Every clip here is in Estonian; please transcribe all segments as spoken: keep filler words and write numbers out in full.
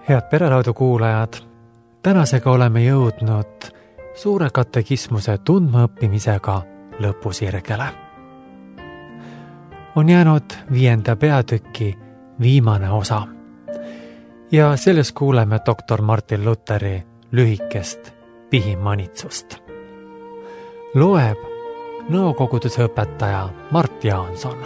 Head perelaudu kuulajad, tänasega oleme jõudnud suure katekismuse tundmaõppimisega lõpusirgele. On jäänud viienda peatüki viimane osa ja selles kuuleme doktor Martin Lutheri lühikest pihimanitsust. Loeb nõukoguduse õpetaja Mart Jaanson.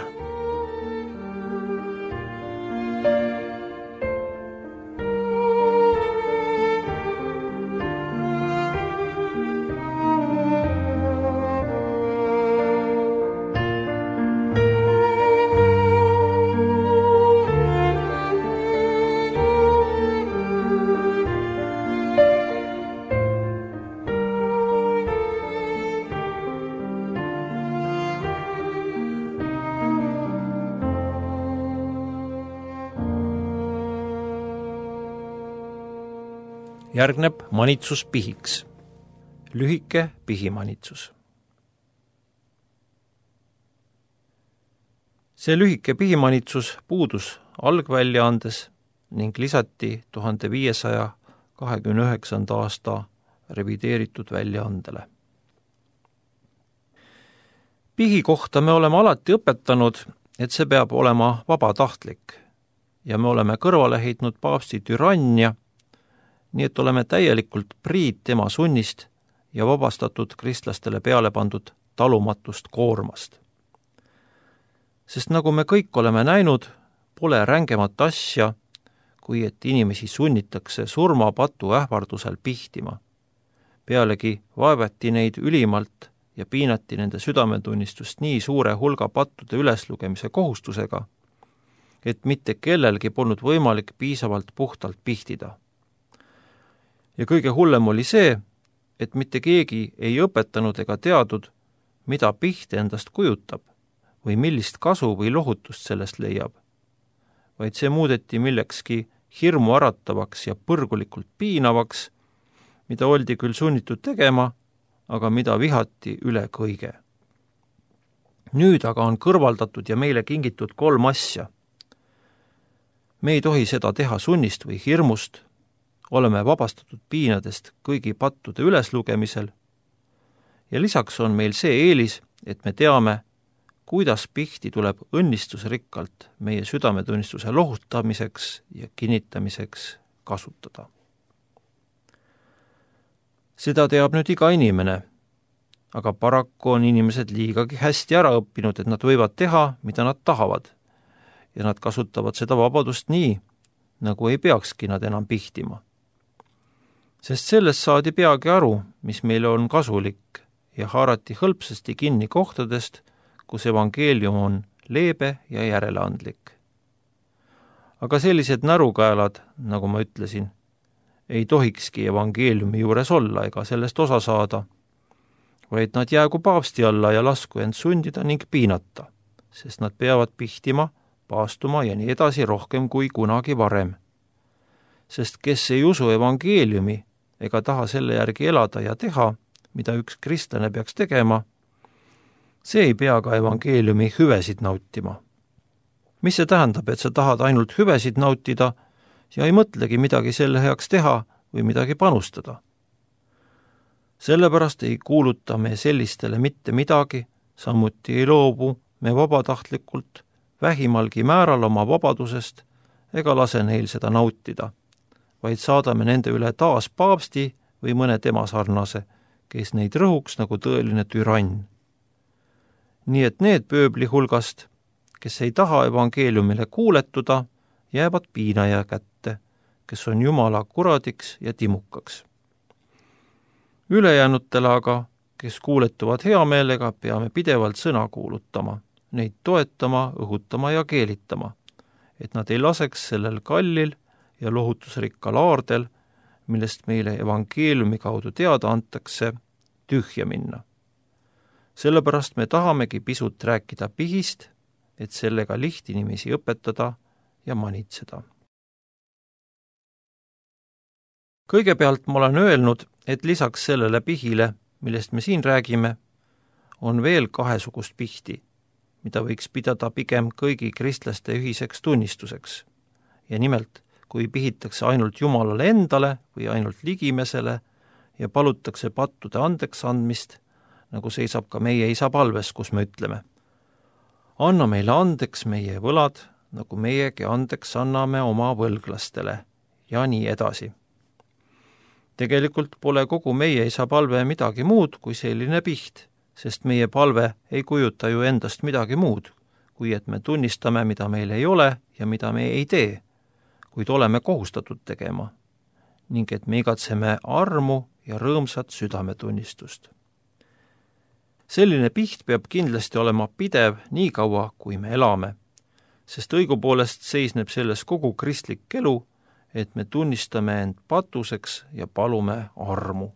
Järgneb manitsus pihiks. Lühike pihimanitsus. See lühike pihimanitsus puudus algväljaandes ning lisati tuhande viiesaja kahekümne üheksanda aasta revideeritud väljaandele. Pihi kohta me oleme alati õpetanud, et see peab olema vabatahtlik ja me oleme kõrvale heitnud paavsti türannia, nii et oleme täielikult priid tema sunnist ja vabastatud kristlastele peale pandud talumatust koormast. Sest nagu me kõik oleme näinud, pole rängemat asja, kui et inimesi sunnitakse surmapatu ähvardusel pihtima. Pealegi vaevati neid ülimalt ja piinati nende südametunnistust nii suure hulga pattude üleslugemise kohustusega, et mitte kellelgi polnud võimalik piisavalt puhtalt pihtida. Ja kõige hullem oli see, et mitte keegi ei õpetanud ega teadnud, mida piht endast kujutab või millist kasu või lohutust sellest leiab, vaid see muudeti millekski hirmu äratavaks ja põrgulikult piinavaks, mida oldi küll sunnitud tegema, aga mida vihati üle kõige. Nüüd aga on kõrvaldatud ja meile kingitud kolm asja. Me ei tohi seda teha sunnist või hirmust, oleme vabastatud piinadest kõigi pattude üleslugemisel ja lisaks on meil see eelis, et me teame, kuidas pihti tuleb õnnistusrikkalt meie südametunnistuse lohutamiseks ja kinnitamiseks kasutada. Seda teab nüüd iga inimene, aga paraku on inimesed liigagi hästi ära õppinud, et nad võivad teha, mida nad tahavad ja nad kasutavad seda vabadust nii, nagu ei peakski nad enam pihtima. Sest sellest saadi peagi aru, mis meile on kasulik ja haarati hõlpsasti kinni kohtadest, kus evangeelium on leebe ja järeleandlik. Aga sellised närukäelad, nagu ma ütlesin, ei tohikski evangeeliumi juures olla ega sellest osa saada, vaid nad jäägu paavsti alla ja lasku end sundida ning piinata, sest nad peavad pihtima, paastuma ja nii edasi rohkem kui kunagi varem. Sest kes ei usu evangeeliumi ega taha selle järgi elada ja teha, mida üks kristlane peaks tegema, see ei pea ka evangeeliumi hüvesid nautima. Mis see tähendab, et sa tahad ainult hüvesid nautida ja ei mõtlegi midagi selle heaks teha või midagi panustada? Sellepärast ei kuuluta me sellistele mitte midagi, samuti ei loobu me vabatahtlikult vähimalgi määral oma vabadusest ega lase neil seda nautida, vaid saadame nende üle taas paavsti või mõne tema sarnase, kes neid rõhuks nagu tõeline türann. Nii et need pööbli hulgast, kes ei taha evangeeliumile kuuletuda, jäävad piinaja kätte, kes on Jumala kuradiks ja timukaks. Ülejäänutele aga, kes kuuletuvad hea meelega, peame pidevalt sõna kuulutama, neid toetama, õhutama ja keelitama, et nad ei laseks sellel kallil ja lohutusrikkal aardel, millest meile evangeeliumi kaudu teada antakse, tühja minna. Sellepärast me tahamegi pisut rääkida pihist, et sellega lihtinimesi õpetada ja manitseda. Kõigepealt ma olen öelnud, et lisaks sellele pihile, millest me siin räägime, on veel kahesugust pihti, mida võiks pidada pigem kõigi kristlaste ühiseks tunnistuseks. Ja nimelt, kui pihitakse ainult Jumalale endale või ainult ligimesele ja palutakse pattude andeks andmist, nagu seisab ka meie isa palves, kus me ütleme: anna meile andeks meie võlad, nagu meiegi andeks anname oma võlglastele, ja nii edasi. Tegelikult pole kogu meie isa palve midagi muud kui selline piht, sest meie palve ei kujuta ju endast midagi muud, kui et me tunnistame, mida meil ei ole ja mida me ei tee, kuid oleme kohustatud tegema, ning et me igatseme armu ja rõõmsat südametunnistust. Selline piht peab kindlasti olema pidev nii kaua, kui me elame, sest õigupoolest seisneb selles kogu kristlik elu, et me tunnistame end patuseks ja palume armu.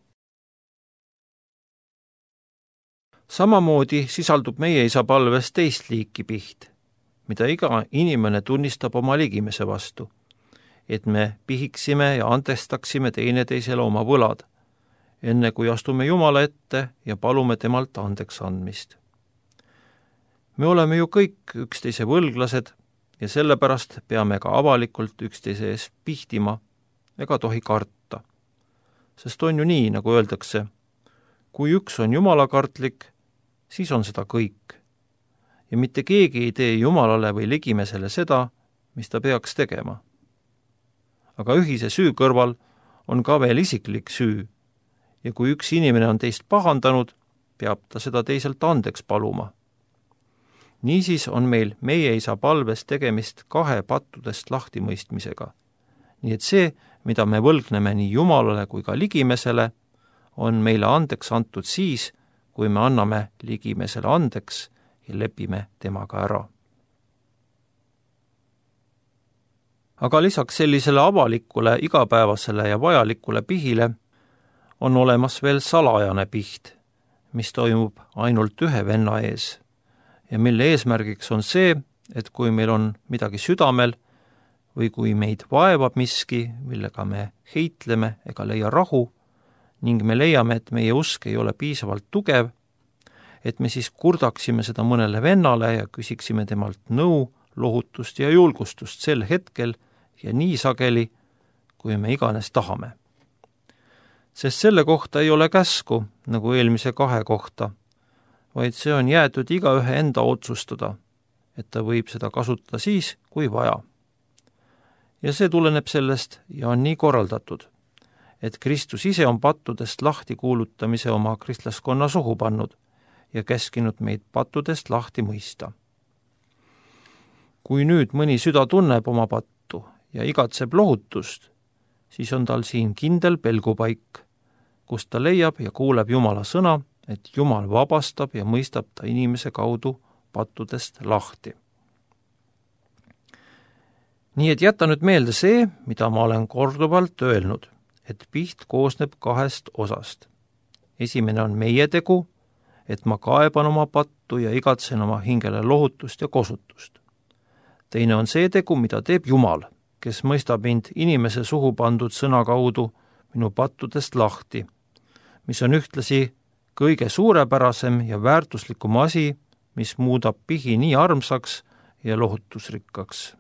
Samamoodi sisaldub meie isa palves teist liiki piht, mida iga inimene tunnistab oma ligimese vastu, et me pihiksime ja andestaksime teineteisele oma võlad, enne kui astume Jumala ette ja palume temalt andeks andmist. Me oleme ju kõik üksteise võlglased ja sellepärast peame ka avalikult üksteise ees pihtima ega tohi karta. Sest on ju nii, nagu öeldakse, kui üks on jumalakartlik, siis on seda kõik. Ja mitte keegi ei tee Jumalale või ligimesele seda, mis ta peaks tegema. Aga ühise süü kõrval on ka veel isiklik süü, ja kui üks inimene on teist pahandanud, peab ta seda teiselt andeks paluma. Niisiis on meil meie isa palves tegemist kahe pattudest lahtimõistmisega. Nii et see, mida me võlgneme nii Jumalale kui ka ligimesele, on meile andeks antud siis, kui me anname ligimesele andeks ja lepime temaga ära. Aga lisaks sellisele avalikule, igapäevasele ja vajalikule pihile on olemas veel salajane piht, mis toimub ainult ühe venna ees ja mille eesmärgiks on see, et kui meil on midagi südamel või kui meid vaevab miski, millega me heitleme ega leia rahu ning me leiame, et meie usk ei ole piisavalt tugev, et me siis kurdaksime seda mõnele vennale ja küsiksime temalt nõu, lohutust ja julgustust sel hetkel ja nii sageli, kui me iganes tahame. Sest selle kohta ei ole käsku, nagu eelmise kahe kohta, vaid see on jäetud igaühe enda otsustada, et ta võib seda kasutada siis, kui vaja. Ja see tuleneb sellest ja on nii korraldatud, et Kristus ise on pattudest lahti kuulutamise oma kristlaskonna suhu pannud ja käskinud meid pattudest lahti mõista. Kui nüüd mõni süda tunneb oma pattu ja igatseb lohutust, siis on tal siin kindel pelgupaik, kus ta leiab ja kuuleb Jumala sõna, et Jumal vabastab ja mõistab ta inimese kaudu pattudest lahti. Nii et jäta nüüd meelde see, mida ma olen korduvalt öelnud, et piht koosneb kahest osast. Esimene on meie tegu, et ma kaeban oma pattu ja igatsen oma hingele lohutust ja kosutust. Teine on see tegu, mida teeb Jumal, kes mõistab mind inimese suhu pandud sõna kaudu minu pattudest lahti, mis on ühtlasi kõige suurepärasem ja väärtuslikum asi, mis muudab pihi nii armsaks ja lohutusrikkaks.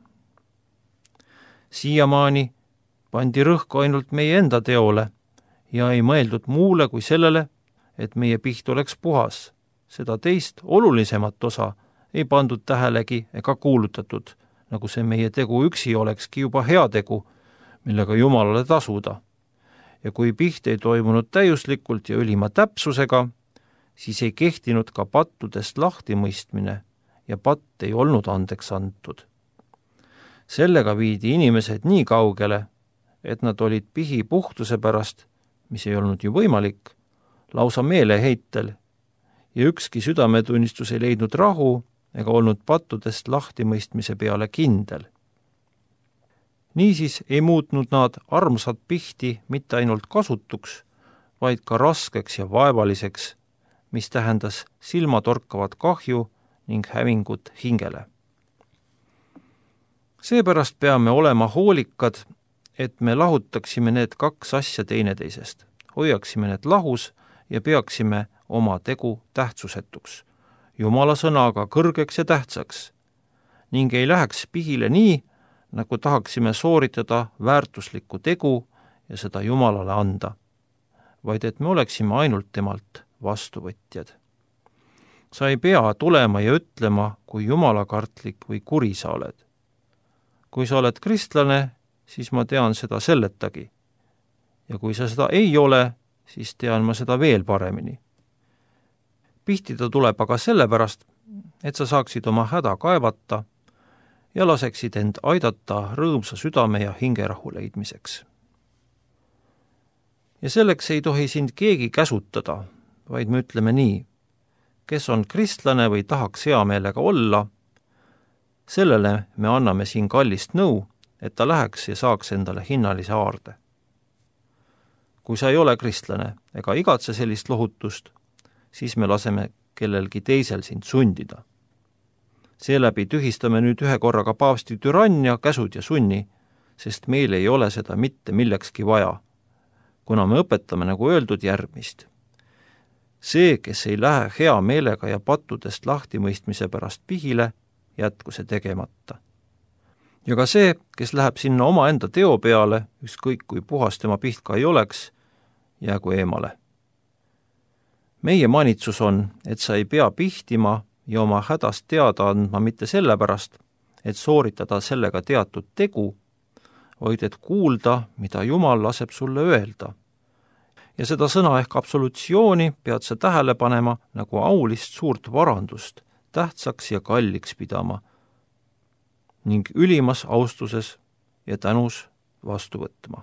Siiamaani pandi rõhku ainult meie enda teole ja ei mõeldud muule kui sellele, et meie piht oleks puhas. Seda teist olulisemat osa ei pandud tähelegi ega kuulutatud, nagu see meie tegu üksi olekski juba heategu, millega Jumalale tasuda. Ja kui piht ei toimunud täiuslikult ja ülima täpsusega, siis ei kehtinud ka pattudest lahtimõistmine ja patt ei olnud andeks antud. Sellega viidi inimesed nii kaugele, et nad olid pihi puhtuse pärast, mis ei olnud ju võimalik, lausa meeleheitel ja ükski südametunnistus ei leidnud rahu ega olnud pattudest lahtimõistmise peale kindel. Niisiis ei muutnud nad armsat pihti mitte ainult kasutuks, vaid ka raskeks ja vaevaliseks, mis tähendas silmatorkavat kahju ning hävingut hingele. Seepärast peame olema hoolikad, et me lahutaksime need kaks asja teineteisest, hoiaksime need lahus ja peaksime oma tegu tähtsusetuks, Jumala sõnaga kõrgeks ja tähtsaks, ning ei läheks pihile nii, nagu tahaksime sooritada väärtuslikku tegu ja seda Jumalale anda, vaid et me oleksime ainult temalt vastuvõtjad. Sa ei pea tulema ja ütlema, kui jumalakartlik või kuri sa oled. Kui sa oled kristlane, siis ma tean seda selletagi. Ja kui sa seda ei ole, siis tean ma seda veel paremini. Pihtida tuleb aga sellepärast, et sa saaksid oma häda kaevata ja laseksid end aidata rõõmsa südame ja hingerahu leidmiseks. Ja selleks ei tohi sind keegi käsutada, vaid me ütleme nii, kes on kristlane või tahaks hea meelega olla, sellele me anname siin kallist nõu, et ta läheks ja saaks endale hinnalise aarde. Kui sa ei ole kristlane ega igatse sellist lohutust, siis me laseme kellelgi teisel sind sundida. Seeläbi tühistame nüüd ühe korraga paavsti türannia, käsud ja sunni, sest meil ei ole seda mitte millekski vaja, kuna me õpetame, nagu öeldud, järgmist. See, kes ei lähe hea meelega ja pattudest lahtimõistmise pärast pihile, jätku see tegemata. Ja ka see, kes läheb sinna omaenda teo peale, ükskõik kui puhas tema piht ka ei oleks, jäägu eemale. Meie manitsus on, et sa ei pea pihtima ja oma hädast teada andma mitte sellepärast, et sooritada sellega teatud tegu, vaid et kuulda, mida Jumal laseb sulle öelda. Ja seda sõna ehk absolutsiooni pead sa tähele panema nagu aulist suurt varandust, tähtsaks ja kalliks pidama ning ülimas austuses ja tänus vastu võtma.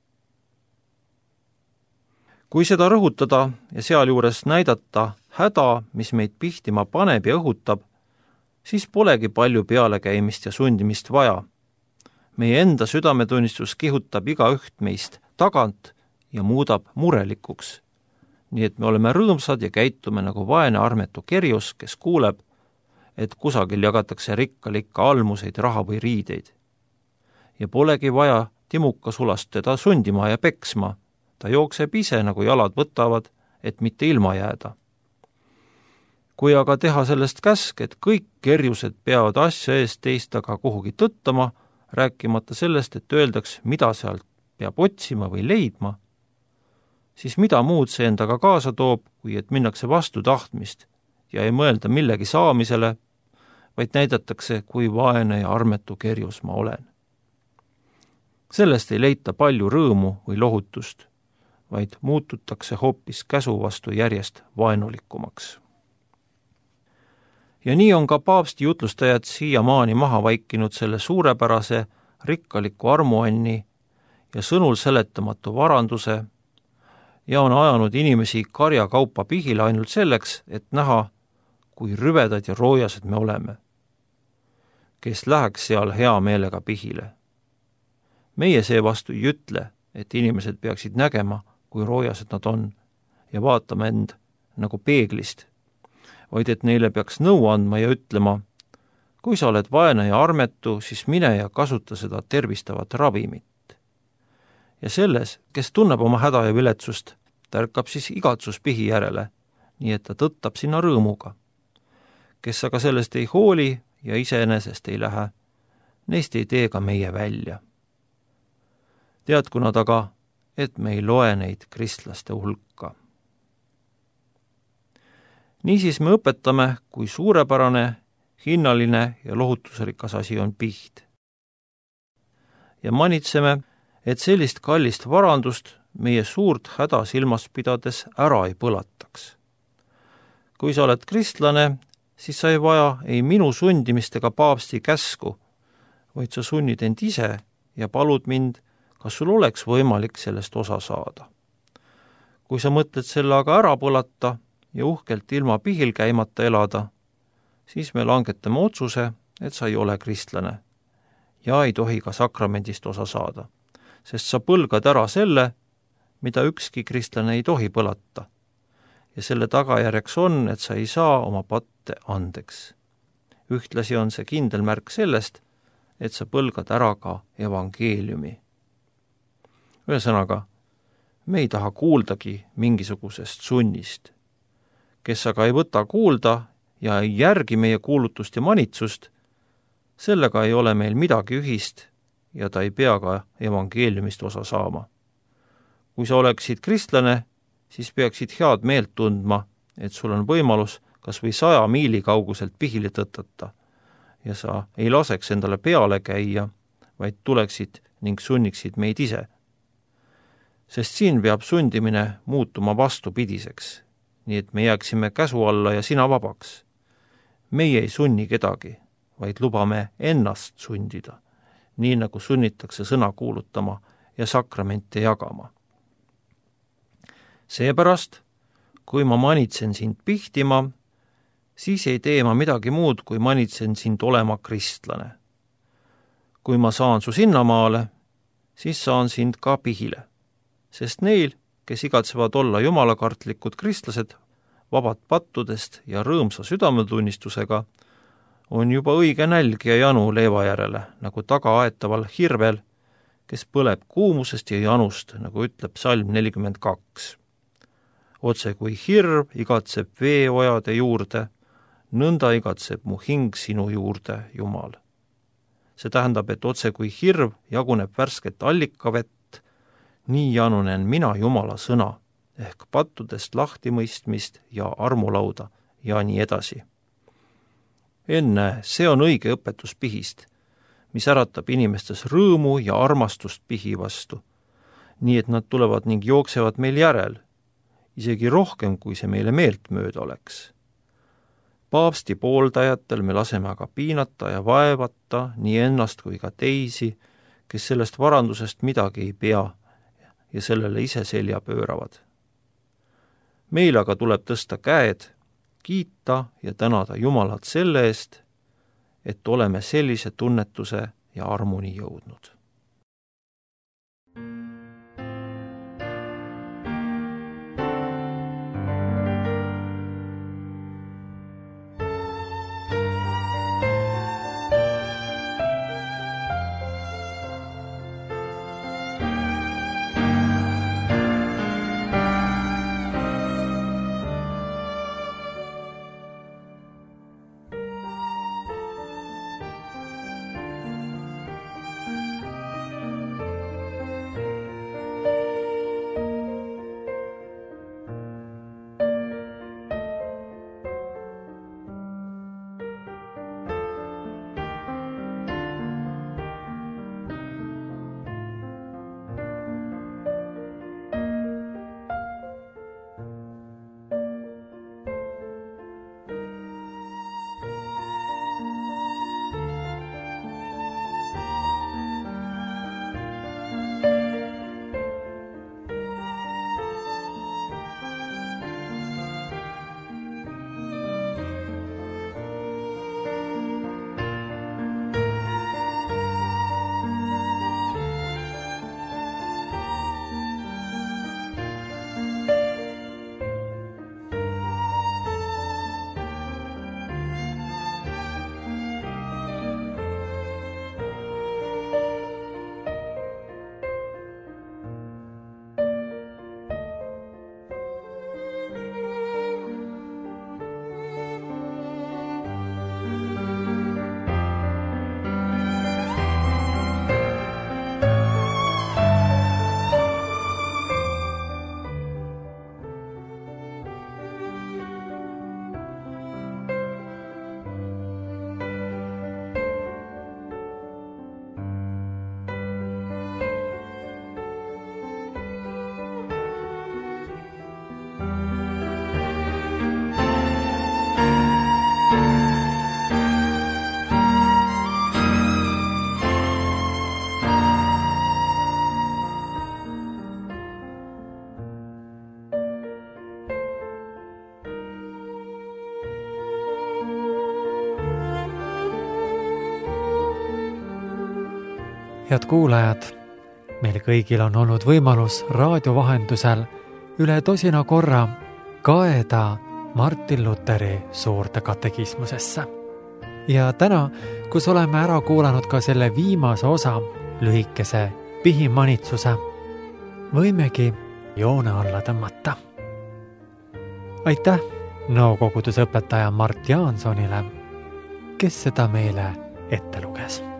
Kui seda rõhutada ja sealjuures näidata häda, mis meid pihtima paneb ja õhutab, siis polegi palju pealekäimist ja sundimist vaja. Meie enda südametunnistus kihutab igaüht meist tagant ja muudab murelikuks. Nii et me oleme rõõmsad ja käitume nagu vaene armetu kerjus, kes kuuleb, et kusagil jagatakse rikkalikka almuseid, raha või riideid. Ja polegi vaja timuka sulast teda sundima ja peksma, ta jookseb ise, nagu jalad võtavad, et mitte ilma jääda. Kui aga teha sellest käsk, et kõik kerjused peavad asja eest teist aga kuhugi tõttama, rääkimata sellest, et öeldaks, mida sealt peab otsima või leidma, siis mida muud see endaga kaasa toob, kui et minnakse vastu tahtmist ja ei mõelda millegi saamisele, vaid näidatakse, kui vaene ja armetu kerjus ma olen. Sellest ei leita palju rõõmu või lohutust, vaid muututakse hoopis käsu vastu järjest vaenulikumaks. Ja nii on ka paavsti jutlustajad siiamaani maha vaikinud selle suurepärase rikkaliku armuanni ja sõnul seletamatu varanduse ja on ajanud inimesi karjakaupa pihile ainult selleks, et näha, kui rüvedad ja roojased me oleme, kes läheks seal hea meelega pihile. Meie seevastu ei ütle, et inimesed peaksid nägema, kui roojased nad on ja vaatama end nagu peeglist, vaid et neile peaks nõu andma ja ütlema, kui sa oled vaene ja armetu, siis mine ja kasuta seda tervistavat ravimit. Ja selles, kes tunneb oma häda ja viletsust, tärkab siis igatsus pihi järele, nii et ta tõttab sinna rõõmuga. Kes aga sellest ei hooli ja iseenesest ei lähe, neist ei tee ka meie välja. Teadku nad aga, et me ei loe neid kristlaste hulka. Niisiis me õpetame, kui suurepärane, hinnaline ja lohutusrikas asi on piht. Ja manitseme, et sellist kallist varandust meie suurt häda silmas pidades ära ei põlataks. Kui sa oled kristlane, siis sa ei vaja ei minu sundimist ega paavsti käsku, vaid sa sunnid end ise ja palud mind, kas sul oleks võimalik sellest osa saada. Kui sa mõtled selle aga ära põlata ja uhkelt ilma pihil käimata elada, siis me langetame otsuse, et sa ei ole kristlane ja ei tohi ka sakramendist osa saada, sest sa põlgad ära selle, mida ükski kristlane ei tohi põlata. Ja selle tagajärjeks on, et sa ei saa oma patte andeks. Ühtlasi on see kindel märk sellest, et sa põlgad ära ka evangeeliumi. Ühesõnaga, me ei taha kuuldagi mingisugusest sunnist. Kes aga ei võta kuulda ja ei järgi meie kuulutust ja manitsust, sellega ei ole meil midagi ühist ja ta ei pea ka evangeeliumist osa saama. Kui sa oleksid kristlane, siis peaksid head meelt tundma, et sul on võimalus kas või saja miili kauguselt pihile tõtata ja sa ei laseks endale peale käia, vaid tuleksid ning sunniksid meid ise. Sest siin peab sundimine muutuma vastupidiseks, nii et me jääksime käsu alla ja sina vabaks. Meie ei sunni kedagi, vaid lubame ennast sundida, nii nagu sunnitakse sõna kuulutama ja sakramente jagama. Seepärast, kui ma manitsen sind pihtima, siis ei tee ma midagi muud, kui manitsen sind olema kristlane. Kui ma saan su sinnamaale, siis saan sind ka pihile, sest neil, kes igatsevad olla jumalakartlikud kristlased, vabad pattudest ja rõõmsa südametunnistusega, on juba õige nälg ja janu leeva järele, nagu tagaaetaval hirvel, kes põleb kuumusest ja janust, nagu ütleb psalm nelikümmend kaks. Otse kui hirv igatseb veeojade juurde, nõnda igatseb mu hing sinu juurde, Jumal. See tähendab, et otse kui hirv jaguneb värsket allikavett, nii janunen mina Jumala sõna, ehk pattudest lahtimõistmist ja armulauda ja nii edasi. Enne, see on õige õpetus pihist, mis äratab inimestes rõõmu ja armastust pihi vastu, nii et nad tulevad ning jooksevad meil järel, isegi rohkem, kui see meile meelt mööda oleks. Paavsti pooldajatel me laseme aga piinata ja vaevata nii ennast kui ka teisi, kes sellest varandusest midagi ei pea ja sellele ise selja pööravad. Meil aga tuleb tõsta käed, kiita ja tänada Jumalat selle eest, et oleme sellise tunnetuse ja armuni jõudnud. Head kuulajad, meil kõigil on olnud võimalus raadio vahendusel üle tosina korra kaeda Martin Luteri suurde katekismusesse. Ja täna, kus oleme ära kuulanud ka selle viimase osa, lühikese pihimanitsuse, võimegi joone alla tõmmata. Aitäh nõukogudusõpetaja Mart Jaansonile, kes seda meile ette luges.